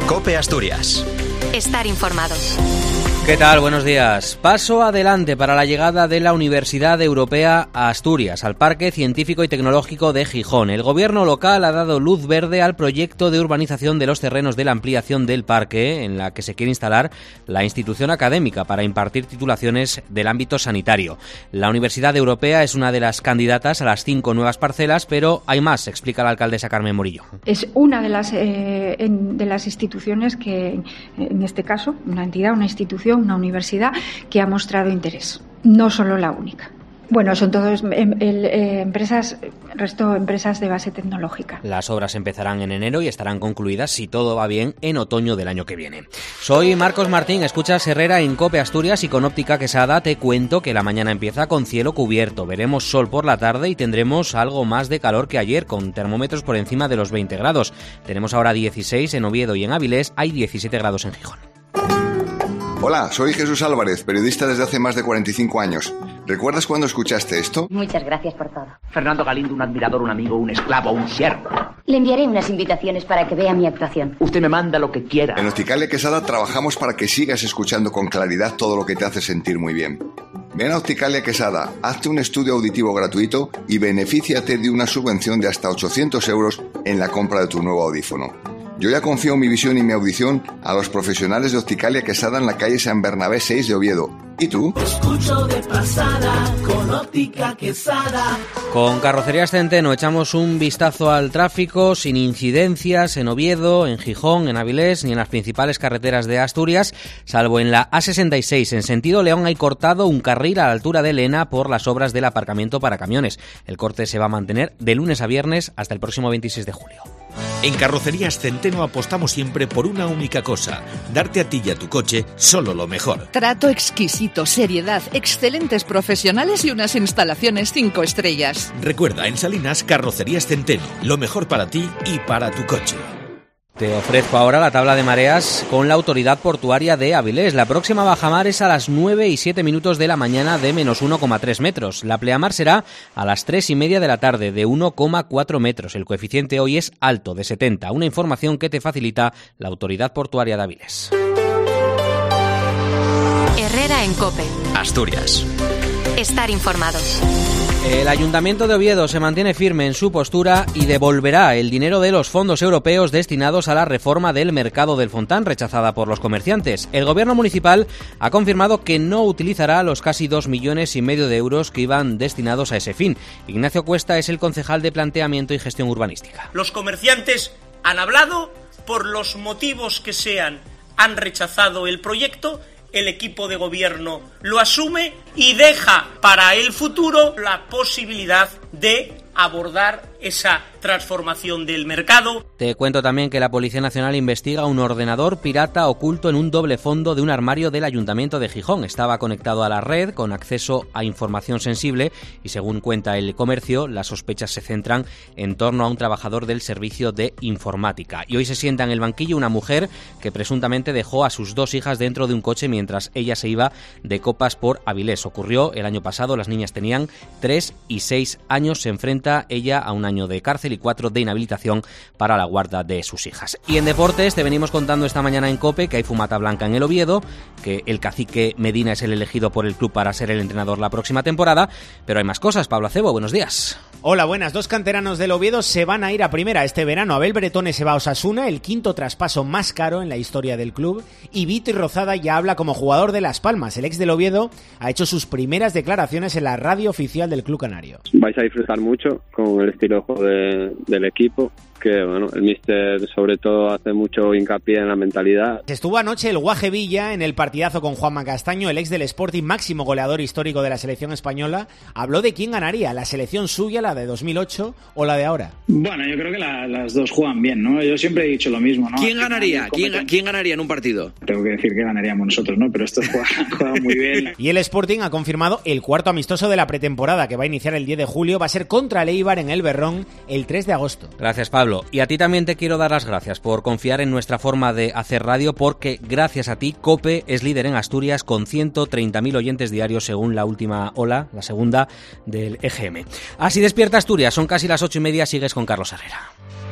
COPE Asturias. Estar informados. ¿Qué tal? Buenos días. Paso adelante para la llegada de la Universidad Europea a Asturias, al Parque Científico y Tecnológico de Gijón. El gobierno local ha dado luz verde al proyecto de urbanización de los terrenos de la ampliación del parque, en la que se quiere instalar la institución académica para impartir titulaciones del ámbito sanitario. La Universidad Europea es una de las candidatas a las 5 nuevas parcelas, pero hay más, explica la alcaldesa Carmen Morillo. Es una de las instituciones que, en este caso, una entidad, una institución, una universidad que ha mostrado interés, no solo la única. Bueno, son todas empresas de base tecnológica. Las obras empezarán en enero y estarán concluidas, si todo va bien, en otoño del año que viene. Soy Marcos Martín, escuchas Herrera en COPE Asturias y con Óptica Quesada te cuento que la mañana empieza con cielo cubierto. Veremos sol por la tarde y tendremos algo más de calor que ayer, con termómetros por encima de los 20 grados. Tenemos ahora 16 en Oviedo y en Avilés hay 17 grados en Gijón. Hola, soy Jesús Álvarez, periodista desde hace más de 45 años. ¿Recuerdas cuando escuchaste esto? Muchas gracias por todo. Fernando Galindo, un admirador, un amigo, un esclavo, un siervo. Le enviaré unas invitaciones para que vea mi actuación. Usted me manda lo que quiera. En Opticalia Quesada trabajamos para que sigas escuchando con claridad todo lo que te hace sentir muy bien. Ven a Opticalia Quesada, hazte un estudio auditivo gratuito y benefíciate de una subvención de hasta 800 euros en la compra de tu nuevo audífono. Yo ya confío mi visión y mi audición a los profesionales de Opticalia Quesada en la calle San Bernabé 6 de Oviedo. ¿Y tú? Escucho de pasada con Óptica Quesada. Con Carrocerías Centeno echamos un vistazo al tráfico sin incidencias en Oviedo, en Gijón, en Avilés ni en las principales carreteras de Asturias, salvo en la A66. En sentido León hay cortado un carril a la altura de Lena por las obras del aparcamiento para camiones. El corte se va a mantener de lunes a viernes hasta el próximo 26 de julio. En Carrocerías Centeno apostamos siempre por una única cosa: darte a ti y a tu coche solo lo mejor. Trato exquisito, seriedad, excelentes profesionales y unas instalaciones 5 estrellas. Recuerda, en Salinas, Carrocerías Centeno, lo mejor para ti y para tu coche. Te ofrezco ahora la tabla de mareas con la Autoridad Portuaria de Avilés. La próxima bajamar es a las 9:07 de la mañana de menos 1,3 metros. La pleamar será a las 3:30 de la tarde de 1,4 metros. El coeficiente hoy es alto, de 70. Una información que te facilita la Autoridad Portuaria de Avilés. Herrera en COPE Asturias. Estar informados. El Ayuntamiento de Oviedo se mantiene firme en su postura y devolverá el dinero de los fondos europeos destinados a la reforma del mercado del Fontán, rechazada por los comerciantes. El gobierno municipal ha confirmado que no utilizará los casi 2,5 millones de euros que iban destinados a ese fin. Ignacio Cuesta es el concejal de Planteamiento y Gestión Urbanística. Los comerciantes han hablado, por los motivos que sean, han rechazado el proyecto. El equipo de gobierno lo asume y deja para el futuro la posibilidad de abordar esa transformación del mercado. Te cuento también que la Policía Nacional investiga un ordenador pirata oculto en un doble fondo de un armario del Ayuntamiento de Gijón. Estaba conectado a la red con acceso a información sensible y, según cuenta el comercio, las sospechas se centran en torno a un trabajador del servicio de informática. Y hoy se sienta en el banquillo una mujer que presuntamente dejó a sus 2 hijas dentro de un coche mientras ella se iba de copas por Avilés. Ocurrió el año pasado, las niñas tenían 3 y 6 años. Se enfrenta ella a un año de cárcel y 4 de inhabilitación para la guarda de sus hijas. Y en deportes te venimos contando esta mañana en COPE que hay fumata blanca en el Oviedo, que el cacique Medina es el elegido por el club para ser el entrenador la próxima temporada, pero hay más cosas. Pablo Acebo, buenos días. Hola, buenas. 2 canteranos del Oviedo se van a ir a primera este verano. Abel Bretone se va a Osasuna, el 5º traspaso más caro en la historia del club, y Vito Rozada ya habla como jugador de Las Palmas. El ex del Oviedo ha hecho sus primeras declaraciones en la radio oficial del club canario. Vais a disfrutar mucho con el estilo de juego del equipo, que bueno, el míster sobre todo hace mucho hincapié en la mentalidad. Estuvo anoche el Guaje Villa en el partidazo con Juanma Castaño, el ex del Sporting, máximo goleador histórico de la selección española. Habló de quién ganaría, la selección suya, la de 2008 o la de ahora. Bueno, yo creo que las dos juegan bien, ¿no? Yo siempre he dicho lo mismo, ¿no? ¿Quién ganaría? ¿Quién ganaría en un partido? Tengo que decir que ganaríamos nosotros, ¿no? Pero estos juegan muy bien. Y el Sporting ha confirmado el 4º amistoso de la pretemporada, que va a iniciar el 10 de julio. Va a ser contra el Eibar en el Berrón el 3 de agosto. Gracias, Pablo. Y a ti también te quiero dar las gracias por confiar en nuestra forma de hacer radio, porque gracias a ti COPE es líder en Asturias con 130.000 oyentes diarios según la última ola, la segunda del EGM. Así despierta Asturias, son casi las 8:30, sigues con Carlos Herrera.